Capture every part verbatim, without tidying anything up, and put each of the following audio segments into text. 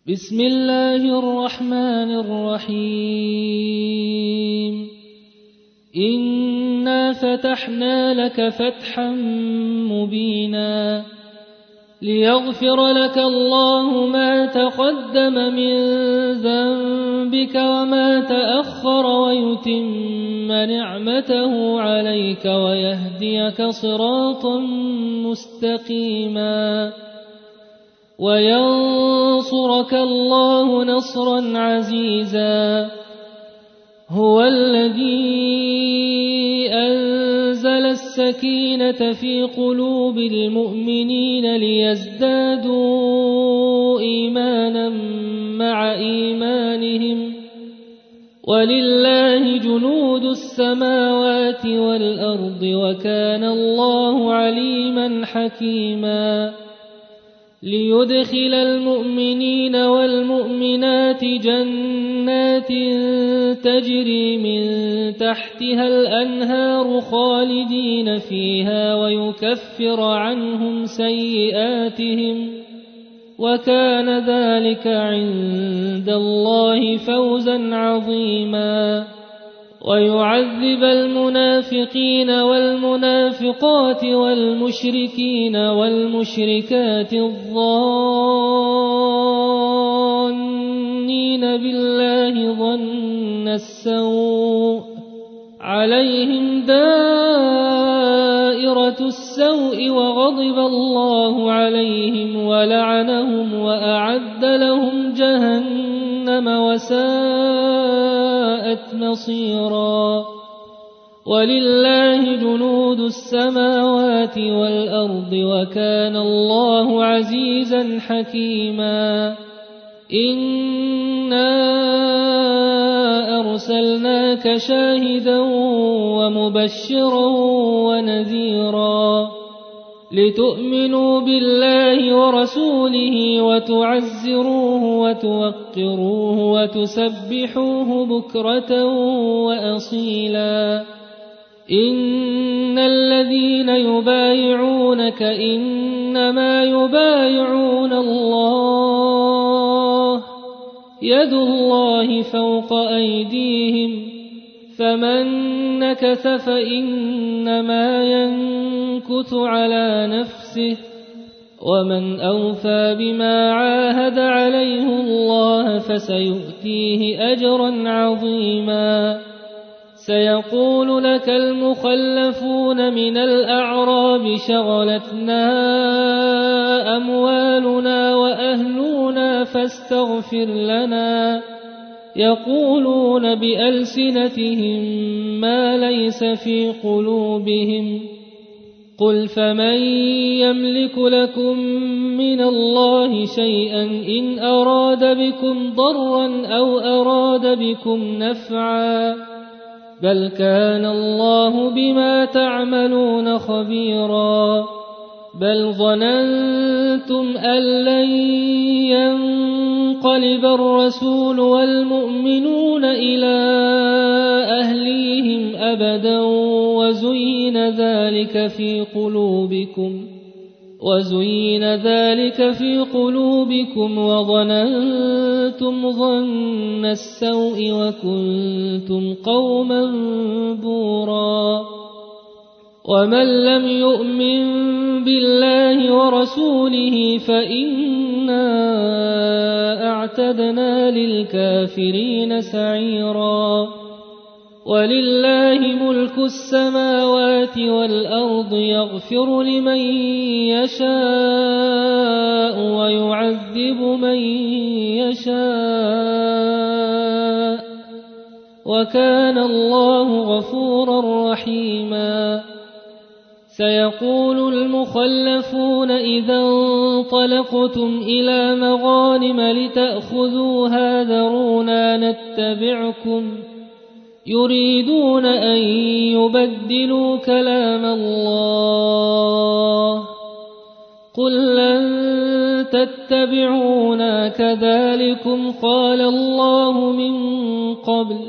بسم الله الرحمن الرحيم إنا فتحنا لك فتحا مبينا ليغفر لك الله ما تقدم من ذنبك وما تأخر ويتم نعمته عليك ويهديك صراطا مستقيما وينصرك الله نصرا عزيزا هو الذي أنزل السكينة في قلوب المؤمنين ليزدادوا إيمانا مع إيمانهم ولله جنود السماوات والأرض وكان الله عليما حكيما ليدخل المؤمنين والمؤمنات جنات تجري من تحتها الأنهار خالدين فيها ويكفر عنهم سيئاتهم وكان ذلك عند الله فوزا عظيما ويعذب المنافقين والمنافقات والمشركين والمشركات الظانين بالله ظن السوء عليهم دائرة السوء وغضب الله عليهم ولعنهم وأعد لهم جهنم وساءت مصيرا ولله جنود السماوات والأرض وكان الله عزيزا حكيما إنا أرسلناك شاهدا ومبشرا ونذيرا لتؤمنوا بالله ورسوله وتعزروه وتوقروه وتسبحوه بكرة وأصيلا إن الذين يبايعونك إنما يبايعون الله يد الله فوق أيديهم فمن نكث فإنما ينكث على نفسه ومن أوفى بما عاهد عليه الله فسيؤتيه أجرا عظيما سيقول لك المخلفون من الأعراب شغلتنا أموالنا وأهلنا فاستغفر لنا يقولون بألسنتهم ما ليس في قلوبهم قل فمن يملك لكم من الله شيئا إن أراد بكم ضرا أو أراد بكم نفعا بل كان الله بما تعملون خبيرا بل ظننتم أن لن ينقلب الرسول والمؤمنون إلى أهليهم أبدا وزين ذلك في قلوبكم وزين ذلك في قلوبكم وظننتم ظن السوء وكنتم قوما بورا ومن لم يؤمن بالله ورسوله فإنا أعتدنا للكافرين سعيرا ولله ملك السماوات والأرض يغفر لمن يشاء ويعذب من يشاء وكان الله غفورا رحيما سيقول المخلفون إذا انطلقتم إلى مغانم لتأخذوها ذرونا نتبعكم يريدون أن يبدلوا كلام الله قل لن تتبعونا كذلكم قال الله من قبل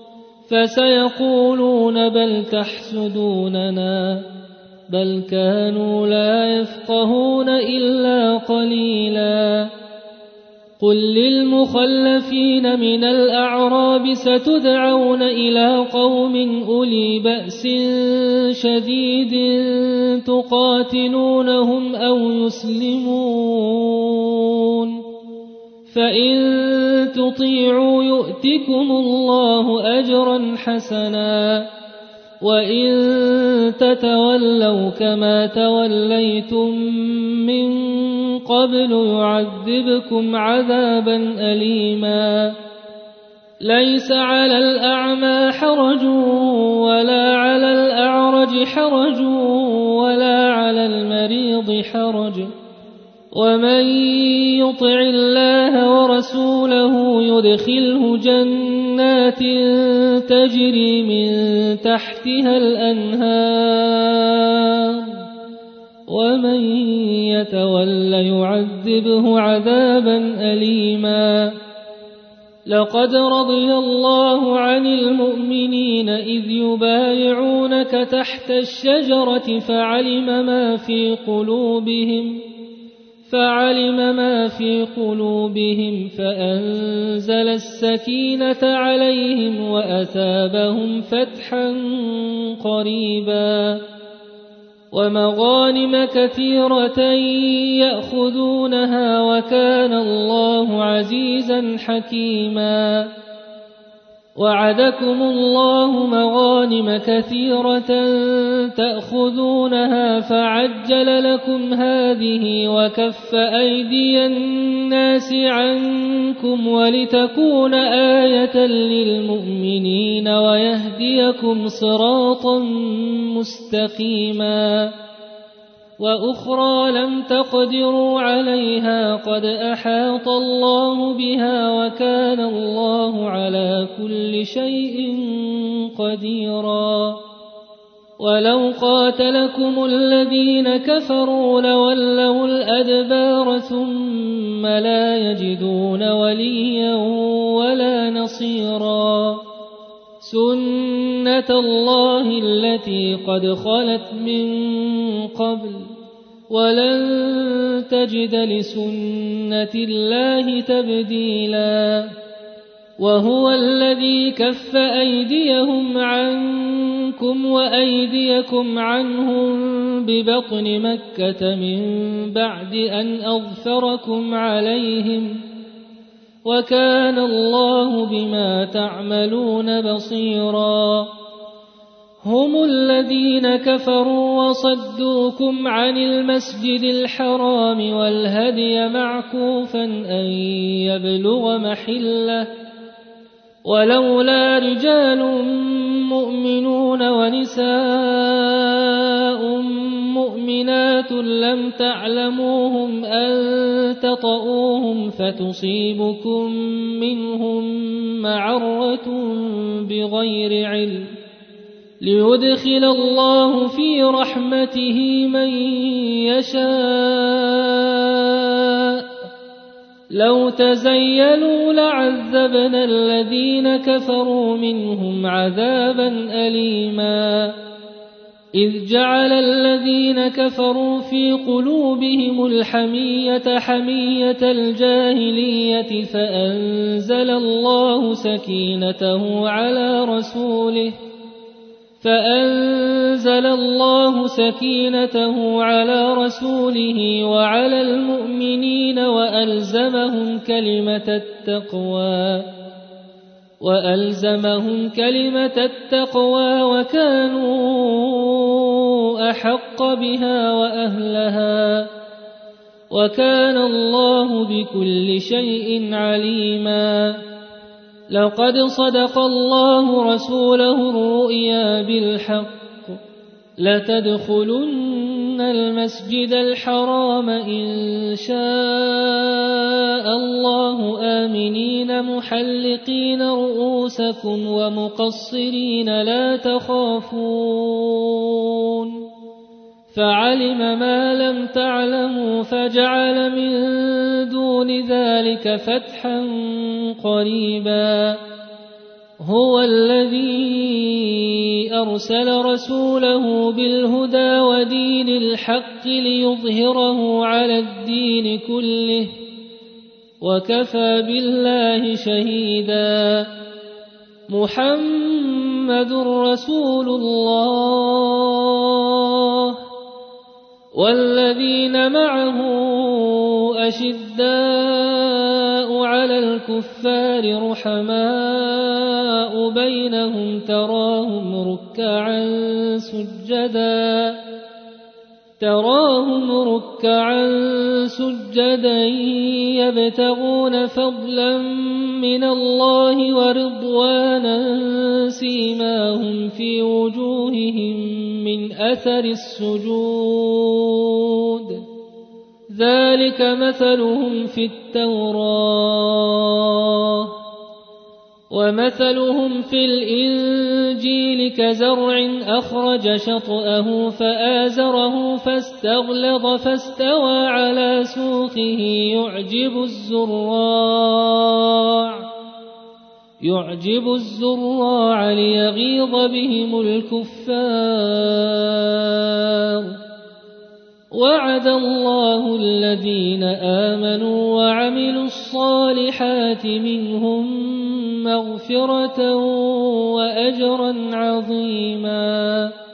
فسيقولون بل تحسدوننا بل كانوا لا يفقهون إلا قليلا قل للمخلفين من الأعراب ستدعون إلى قوم أولي بأس شديد تقاتلونهم أو يسلمون فإن تطيعوا يؤتكم الله أجرا حسنا وإن تتولوا كما توليتم من قبل يعذبكم عذابا أليما ليس على الأعمى حرج ولا على الأعرج حرج ولا على المريض حرج ومن يطع الله ورسوله يدخله جنات تجري من تحتها الأنهار ومن يتول يعذبه عذابا أليما لقد رضي الله عن المؤمنين إذ يبايعونك تحت الشجرة فعلم ما في قلوبهم فعلم ما في قلوبهم فأنزل السكينة عليهم وأثابهم فتحا قريبا ومغانم كثيرة يأخذونها وكان الله عزيزا حكيما وعدكم الله مغانم كثيرة تأخذونها فعجل لكم هذه وكف أيدي الناس عنكم ولتكون آية للمؤمنين ويهديكم صراطا مستقيما وأخرى لم تقدروا عليها قد أحاط الله بها وكان الله على كل شيء قديرا ولو قاتلكم الذين كفروا لولوا الأدبار ثم لا يجدون وليا ولا نصيرا سنة الله التي قد خلت من قبل ولن تجد لسنة الله تبديلا وهو الذي كف أيديهم عنكم وأيديكم عنهم ببطن مكة من بعد أن أظفركم عليهم وكان الله بما تعملون بصيرا هم الذين كفروا وصدوكم عن المسجد الحرام والهدي معكوفا أن يبلغ محله ولولا رجال مؤمنون ونساء مؤمنات لم تعلموهم أن تطؤوهم فتصيبكم منهم معرة بغير علم ليدخل الله في رحمته من يشاء لو تزيلوا لعذبنا الذين كفروا منهم عذابا أليما إذ جعل الذين كفروا في قلوبهم الحمية حمية الجاهلية فأنزل الله سكينته على رسوله فأنزل الله سكينته على رسوله وعلى المؤمنين وألزمهم كلمة التقوى وألزمهم كلمة التقوى وكانوا أحق بها وأهلها وكان الله بكل شيء عليما لقد صدق الله رسوله الرؤيا بالحق لتدخلن المسجد الحرام إن شاء الله آمنين محلقين رؤوسكم ومقصرين لا تخافون فعلم ما لم تعلموا فجعل من دون ذلك فتحا قريبا هو الذي أرسل رسوله بالهدى ودين الحق ليظهره على الدين كله وكفى بالله شهيدا. محمد رسول الله والذين معه أشداء على الكفار رحماء بينهم تراهم ركعا سجدا تراهم ركعا سجدا يبتغون فضلا من الله ورضوانا سيماهم في وجوههم من أثر السجود ذلك مثلهم في التوراة ومثلهم في الإنجيل كزرع أخرج شطأه فآزره فاستغلظ فاستوى على سوقه يعجب الزراع يعجب الزراع ليغيظ بهم الكفار. وعد الله الذين آمنوا وعملوا الصالحات منهم مغفرة وأجرا عظيما.